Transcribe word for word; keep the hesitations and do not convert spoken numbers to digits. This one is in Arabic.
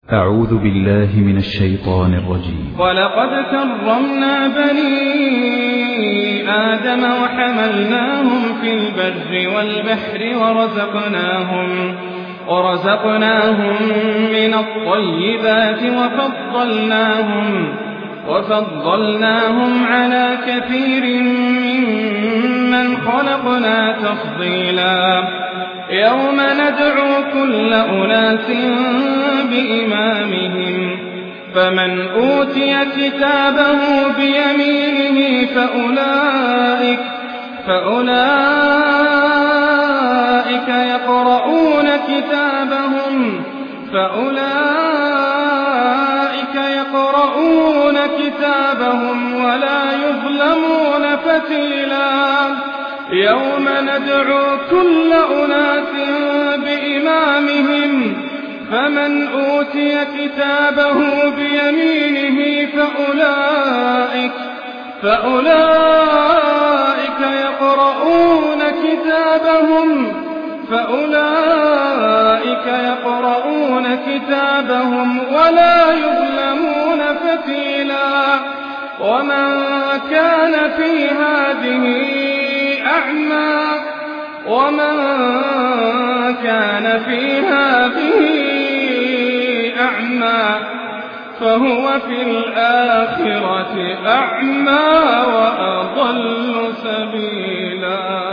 أعوذ بالله من الشيطان الرجيم. ولقد كرمنا بني آدم وحملناهم في البر والبحر ورزقناهم, ورزقناهم من الطيبات وفضلناهم, وفضلناهم على كثير ممن خلقنا تفضيلا. يوم ندعو كل أناس بإمامهم فمن أوتي كتابه بيمينه فأولئك, فأولئك يقرؤون كتابهم فأولئك يقرؤون كتابهم ولا يظلمون فتيلا. يوم ندعو كل أناس بإمامهم فمن أوتي كتابه بيمينه فأولئك, فأولئك يقرؤون كتابهم فأولئك يقرؤون كتابهم ولا يظلمون فتيلا. ومن كان في هذه أعمى ومن كان في هذه أعمى فهو في الآخرة أعمى وأضل سبيلا.